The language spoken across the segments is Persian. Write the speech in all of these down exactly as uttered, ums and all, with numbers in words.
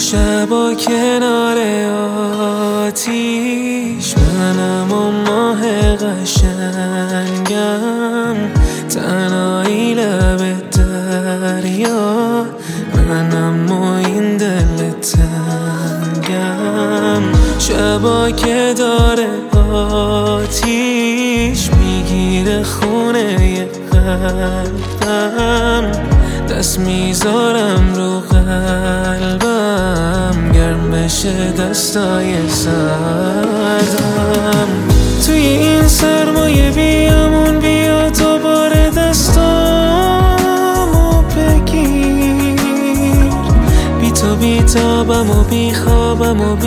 شبا کنار آتیش منم و ماه قشنگم، تنهایی لب دریا منم و این دل تنگم. شبا که داره آتیش میگیره خونه قلبم، دست میذارم رو قلبم گرم بشه دستای سردم. توی این سرمایه بیامون بیا دوباره دستامو بگیر، بی تو بی تابم و بی خوابم و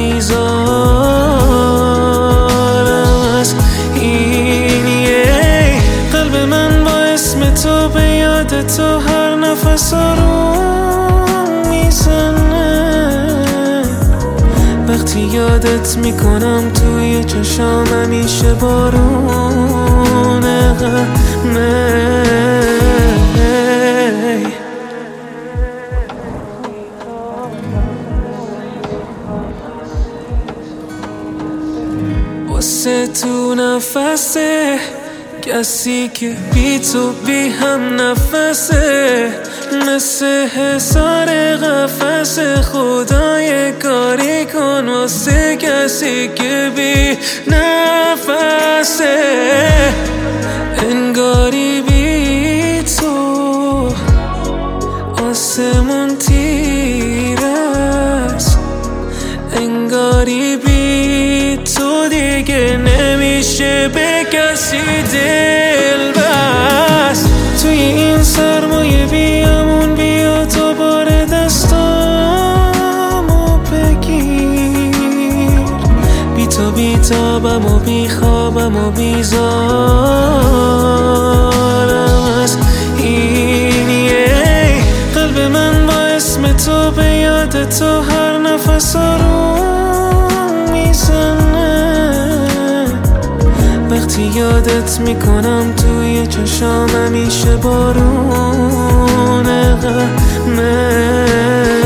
بیزارم از این. یه قلب من با اسم تو به یاد تو هر نفس آروم میزنه، وقتی یادت میکنم توی چشام همیشه بارون غمه. واسه تو نفسه کسی که بی تو بی هم نفسه، مثل حصار قفس خدای کاری کن واسه کسی که بی نفسه. انگاری بی تو آسمون تیره است، انگاری بی تو دیگه نمیشه به کسی دل بست. توی این سرمایه بیامون بیا دوباره دستامو بگیر، بی تو بی تابم و بی خوابم و بیزارم از این. یه قلب من با اسم تو به یاد تو هر نفس آروم میزنه، وقتی یادت میکنم توی چشام همیشه بارون غمه.